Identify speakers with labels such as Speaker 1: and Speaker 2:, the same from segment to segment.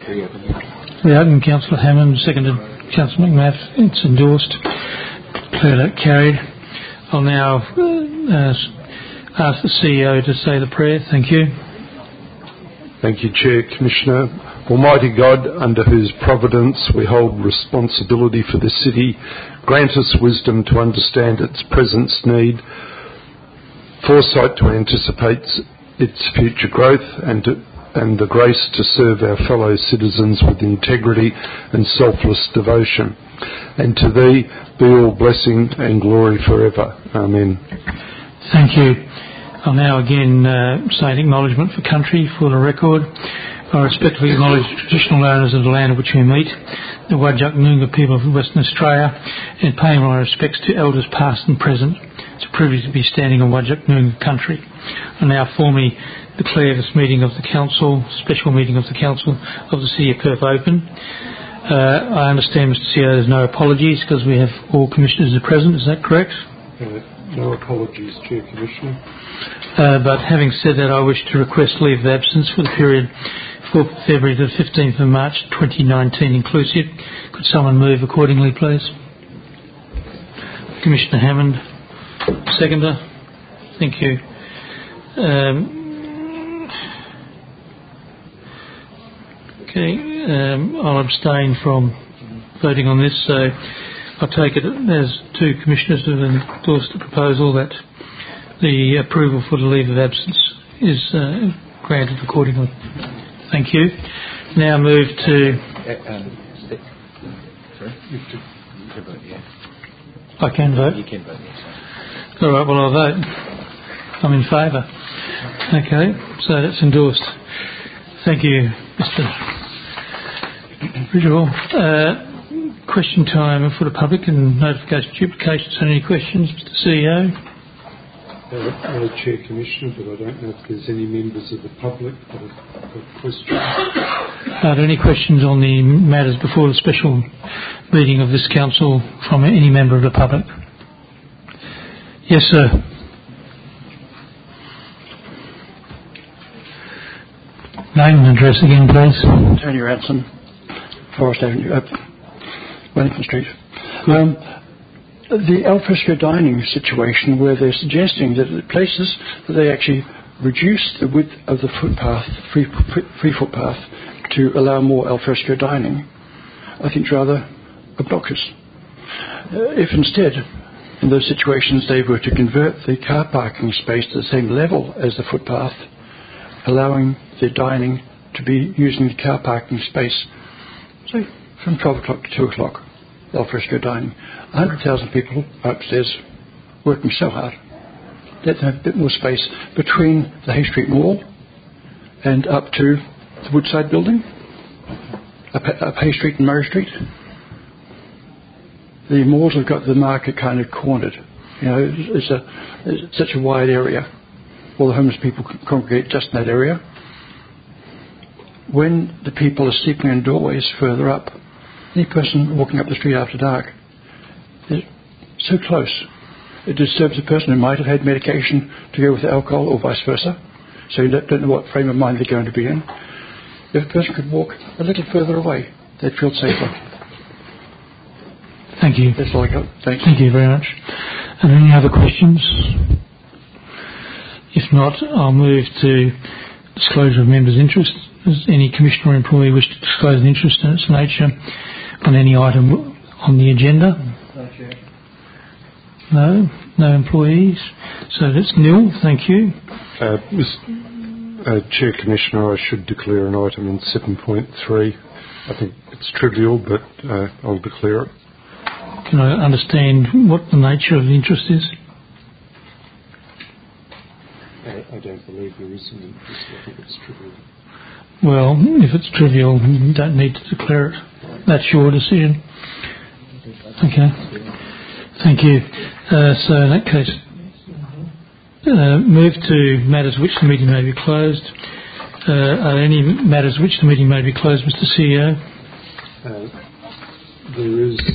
Speaker 1: Reopen. Councillor Hammond, seconded Councillor McMath. It's endorsed. Declared it carried. I'll now ask the CEO to say the prayer. Thank you.
Speaker 2: Thank you, Chair, Commissioner. Almighty God, under whose providence we hold responsibility for this city, grant us wisdom to understand its present need, foresight to anticipate its future growth, and the grace to serve our fellow citizens with integrity and selfless devotion. And to Thee be all blessing and glory forever. Amen.
Speaker 1: Thank you. I'll now again say an acknowledgement for country for the record. I respectfully acknowledge the traditional owners of the land on which we meet, the Whadjuk Noongar people of Western Australia, and paying my respects to elders past and present. It's a privilege to be standing on Whadjuk Noongar country. I now formally declare this meeting of the Council, special meeting of the Council of the City of Perth open. I understand, Mr. CEO, there's no apologies because we have all commissioners are present. Is that correct?
Speaker 2: No apologies, Chair, Commissioner.
Speaker 1: But having said that, I wish to request leave of absence for the period 4th February to 15th of March 2019 inclusive. Could someone move accordingly, please? Commissioner Hammond, seconder. Thank you. I'll abstain from voting on this, so I take it as two commissioners have endorsed the proposal that the approval for the leave of absence is granted accordingly. Thank you. Now move to...
Speaker 3: Sorry? You can vote, yeah.
Speaker 1: I can vote?
Speaker 3: You can vote, yes.
Speaker 1: All right, well, I'll vote. I'm in favour. Okay, so that's endorsed. Thank you, Mr. Ridgewell. Question time for the public and notification duplications. Any questions, Mr. CEO?
Speaker 2: Chair, Commissioner, but I don't know if there's any members of the public that have got questions.
Speaker 1: Are there any questions on the matters before the special meeting of this council from any member of the public? Yes, sir. Name and address again, please.
Speaker 4: Tony Ranson, Forest Avenue, Wellington Street. The alfresco dining situation where they're suggesting that at places that they actually reduce the width of the footpath, free footpath, to allow more alfresco dining, I think is rather obnoxious. If instead, in those situations, they were to convert the car parking space to the same level as the footpath, allowing the dining to be using the car parking space, say, from 12 o'clock to 2 o'clock, alfresco dining. 100,000 people upstairs working so hard. Let them have a bit more space between the Hay Street Mall and up to the Woodside building, up Hay Street and Murray Street. The malls have got the market kind of cornered. You know, it's such a wide area. All the homeless people congregate just in that area. When the people are sleeping in doorways further up, any person walking up the street after dark is so close. It disturbs a person who might have had medication to go with alcohol or vice versa, so you don't know what frame of mind they're going to be in. If a person could walk a little further away, they'd feel safer.
Speaker 1: Thank you.
Speaker 4: That's all I got. Thanks.
Speaker 1: Thank you very much. Are there any other questions? If not, I'll move to disclosure of members' interest. Does any commissioner or employee wish to disclose an interest in its nature on any item on the agenda?
Speaker 4: No, Chair.
Speaker 1: No? No employees? So that's nil. Thank you.
Speaker 2: Chair, Commissioner, I should declare an item in 7.3. I think it's trivial, but I'll declare it.
Speaker 1: Can I understand what the nature of the interest is?
Speaker 2: I don't believe there is an interest. I think it's trivial.
Speaker 1: Well, if it's trivial, you don't need to declare it. That's your decision. Okay. Thank you. So in that case, move to matters which the meeting may be closed. Are there any matters which the meeting may be closed, Mr. CEO?
Speaker 2: There is...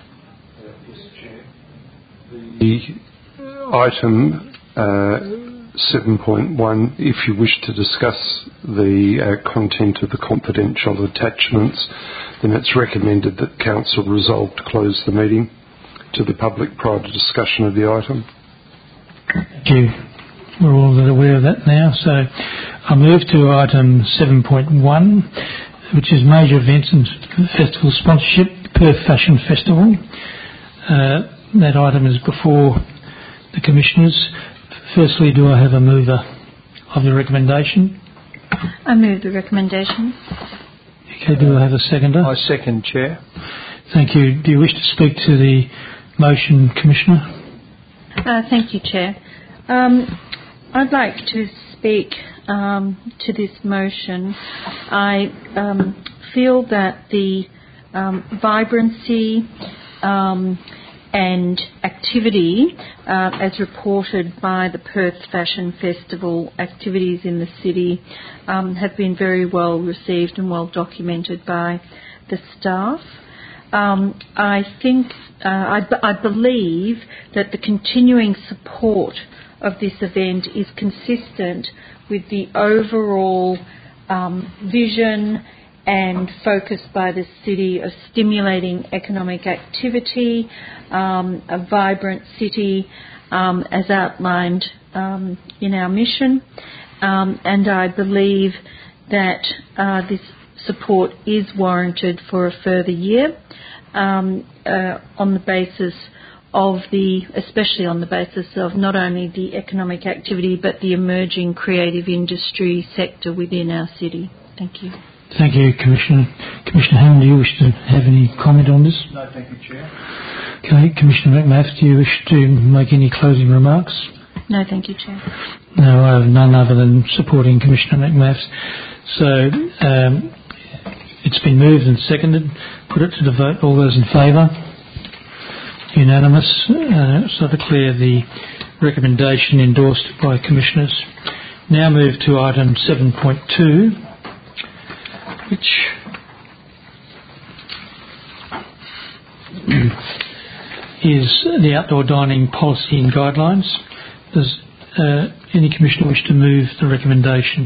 Speaker 2: the item 7.1, if you wish to discuss the content of the confidential attachments, then it's recommended that Council resolve to close the meeting to the public prior to discussion of the item.
Speaker 1: Thank you. We're all aware of that now. So I move to item 7.1, which is major events and festival sponsorship, Perth Fashion Festival. That item is before the Commissioners. Firstly, do I have a mover of the recommendation?
Speaker 5: I move the recommendation.
Speaker 1: Okay, do I have a seconder?
Speaker 3: I second, Chair.
Speaker 1: Thank you. Do you wish to speak to the motion, Commissioner?
Speaker 5: Thank you, Chair. I'd like to speak to this motion. I feel that the vibrancy and activity, as reported by the Perth Fashion Festival activities in the city, have been very well received and well documented by the staff. I believe that the continuing support of this event is consistent with the overall vision and focus by the city of stimulating economic activity, a vibrant city as outlined in our mission, and I believe that this support is warranted for a further year on the basis of especially on the basis of not only the economic activity but the emerging creative industry sector within our city. Thank you.
Speaker 1: Thank you, Commissioner. Commissioner Hammond, do you wish to have any comment on this?
Speaker 3: No, thank you, Chair.
Speaker 1: Okay, Commissioner McMath, do you wish to make any closing remarks?
Speaker 5: No, thank you, Chair.
Speaker 1: No, I have none other than supporting Commissioner McMath. So it's been moved and seconded. Put it to the vote. All those in favour? Unanimous. So I declare the recommendation endorsed by Commissioners. Now move to item 7.2, which is the outdoor dining policy and guidelines. Does any Commissioner wish to move the recommendation?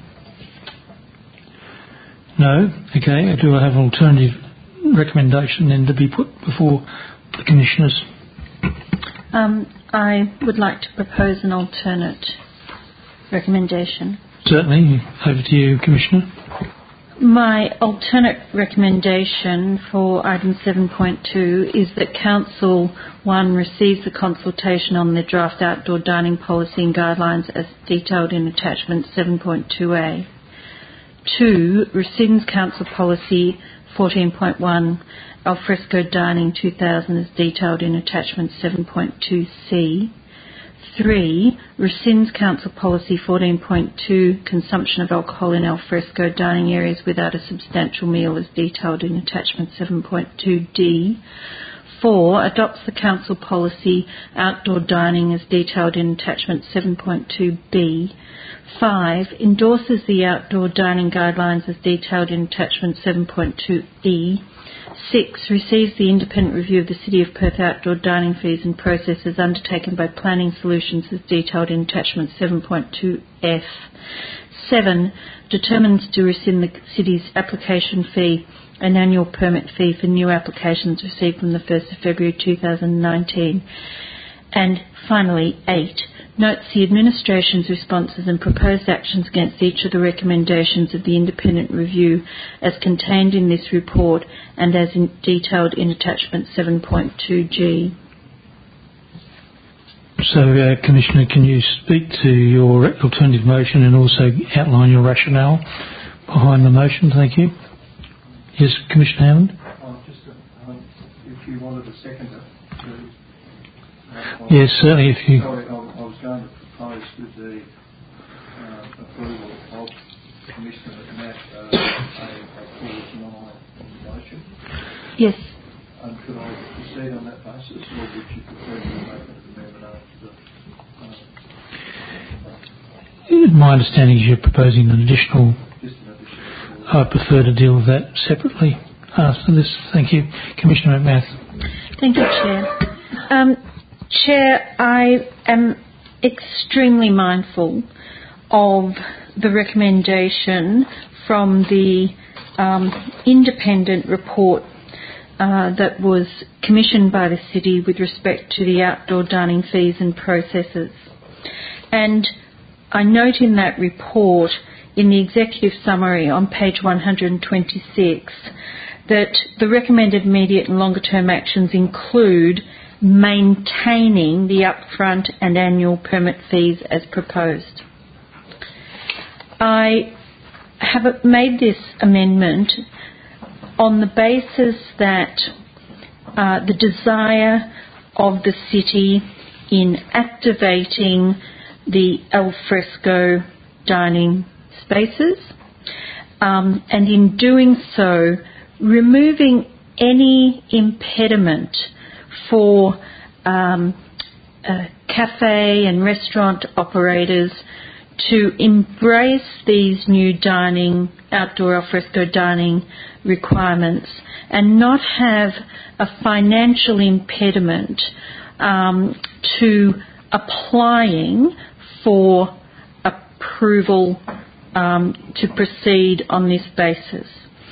Speaker 1: No? Okay. Do I have an alternative recommendation then to be put before the Commissioners?
Speaker 5: I would like to propose an alternate recommendation.
Speaker 1: Certainly. Over to you, Commissioner.
Speaker 5: My alternate recommendation for item 7.2 is that Council 1 receives the consultation on the draft outdoor dining policy and guidelines as detailed in attachment 7.2A. 2. Rescinds Council Policy 14.1 Alfresco Dining 2000 as detailed in attachment 7.2C. 3. Rescinds Council Policy 14.2 Consumption of alcohol in alfresco dining areas without a substantial meal as detailed in attachment 7.2D. 4. Adopts the Council Policy Outdoor Dining as detailed in attachment 7.2B. 5. Endorses the Outdoor Dining Guidelines as detailed in attachment 7.2E. 6. Receives the independent review of the City of Perth outdoor dining fees and processes undertaken by Planning Solutions as detailed in attachment 7.2F. 7. Determines to rescind the City's application fee and annual permit fee for new applications received from the 1st of February 2019. And finally, 8. Notes the Administration's responses and proposed actions against each of the recommendations of the independent review as contained in this report and as detailed in attachment 7.2G.
Speaker 1: So, Commissioner, can you speak to your alternative motion and also outline your rationale behind the motion? Thank you. Yes, Commissioner Hammond?
Speaker 3: If you wanted a seconder, please.
Speaker 1: Yes, certainly. If you.
Speaker 3: Sorry, I was going to propose with the approval of Commissioner McMath a clause 9 on the motion.
Speaker 5: Yes.
Speaker 3: Could I proceed on that basis, or would you prefer to make an amendment after
Speaker 1: My understanding is you're proposing an additional.
Speaker 3: just an additional?
Speaker 1: I prefer to deal with that separately after this. Thank you. Commissioner McMath.
Speaker 5: Thank you, Chair. Chair, I am extremely mindful of the recommendation from the independent report that was commissioned by the City with respect to the outdoor dining fees and processes. And I note in that report, in the executive summary on page 126, that the recommended immediate and longer term actions include maintaining the upfront and annual permit fees as proposed. I have made this amendment on the basis that the desire of the City in activating the alfresco dining spaces, and in doing so, removing any impediment for cafe and restaurant operators to embrace these new outdoor alfresco dining requirements and not have a financial impediment to applying for approval to proceed on this basis.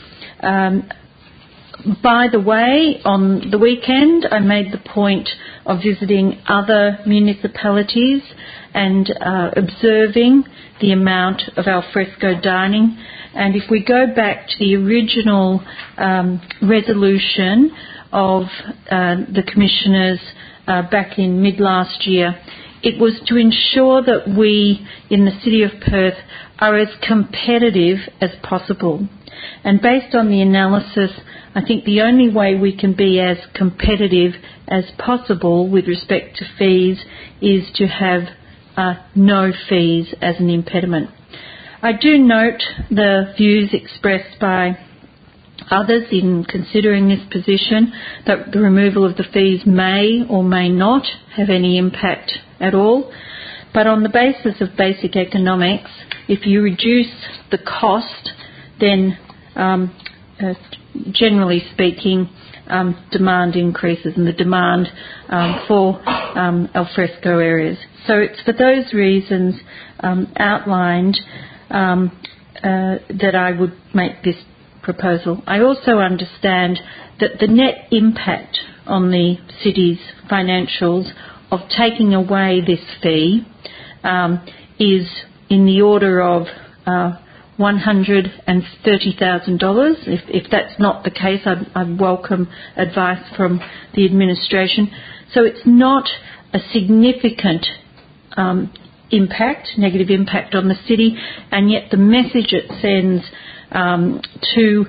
Speaker 5: By the way, on the weekend I made the point of visiting other municipalities and observing the amount of alfresco dining. And if we go back to the original resolution of the Commissioners back in mid-last year, it was to ensure that we in the City of Perth are as competitive as possible. And based on the analysis, I think the only way we can be as competitive as possible with respect to fees is to have no fees as an impediment. I do note the views expressed by others in considering this position, that the removal of the fees may or may not have any impact at all. But on the basis of basic economics, if you reduce the cost, then generally speaking, demand increases, and the demand for alfresco areas. So it's for those reasons outlined that I would make this proposal. I also understand that the net impact on the City's financials of taking away this fee is in the order of $130,000. If that's not the case, I'd welcome advice from the administration. So it's not a significant negative impact on the City, and yet the message it sends to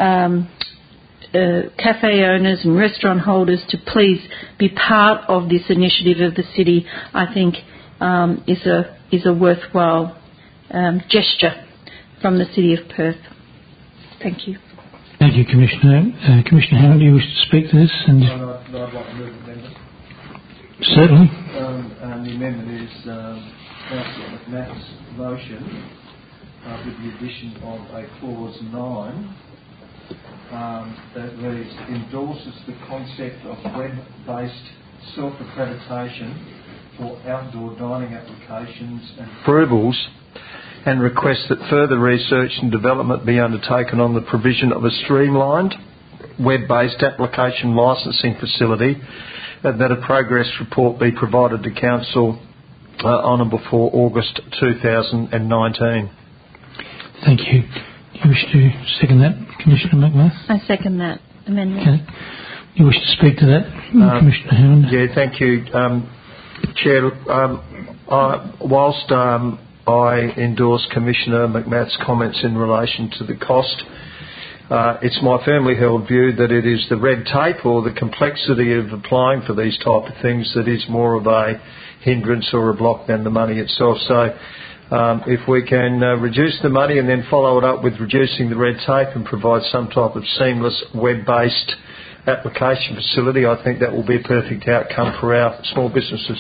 Speaker 5: cafe owners and restaurant holders to please be part of this initiative of the City, I think is a worthwhile gesture from the City of Perth. Thank you.
Speaker 1: Thank you, Commissioner. Commissioner Hammond, do you wish to speak to this? And
Speaker 3: I'd like to move the amendment.
Speaker 1: Certainly.
Speaker 3: And the amendment is Councillor McMath's motion with the addition of a clause 9 that reads, endorses the concept of web-based self-accreditation for outdoor dining applications and approvals, and requests that further research and development be undertaken on the provision of a streamlined web-based application licensing facility, and that a progress report be provided to Council on and before August 2019.
Speaker 1: Thank you. Do you wish to second that, Commissioner McMath?
Speaker 5: I second that amendment.
Speaker 1: Okay. Do you wish to speak to that, Commissioner Hammond?
Speaker 3: Yeah, thank you, Chair. Whilst I endorse Commissioner McMath's comments in relation to the cost, it's my firmly held view that it is the red tape or the complexity of applying for these type of things that is more of a hindrance or a block than the money itself. So if we can reduce the money and then follow it up with reducing the red tape and provide some type of seamless web-based application facility, I think that will be a perfect outcome for our small businesses.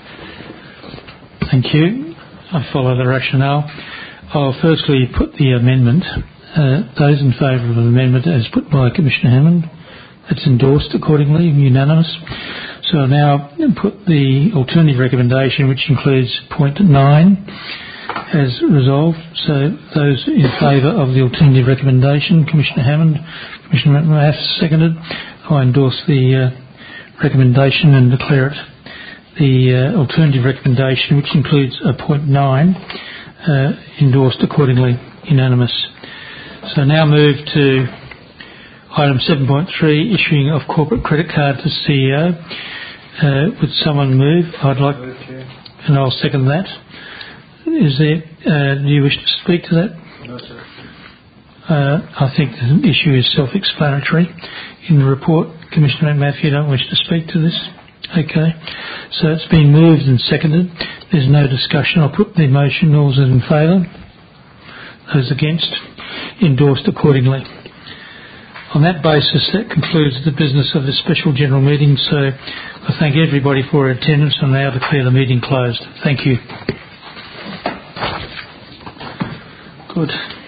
Speaker 1: Thank you. I follow the rationale. I'll firstly put the amendment. Those in favour of the amendment as put by Commissioner Hammond, it's endorsed accordingly, unanimous. So I'll now put the alternative recommendation, which includes point 9, as resolved. So those in favour of the alternative recommendation, Commissioner Hammond, Commissioner McMath, seconded. I endorse the recommendation and declare it the alternative recommendation, which includes point 9, endorsed accordingly, unanimous. So now move to item 7.3, issuing of corporate credit card to CEO. Would someone move? I'd like, and I'll second that. Is there? Do you wish to speak to that?
Speaker 3: No, sir.
Speaker 1: I think the issue is self-explanatory in the report. Commissioner McMath, you don't wish to speak to this? Okay. So it's been moved and seconded. There's no discussion. I'll put the motion. All those in favour? Those against? Endorsed accordingly. On that basis, that concludes the business of this special general meeting. So I thank everybody for their attendance and now declare the meeting closed. Thank you. Good.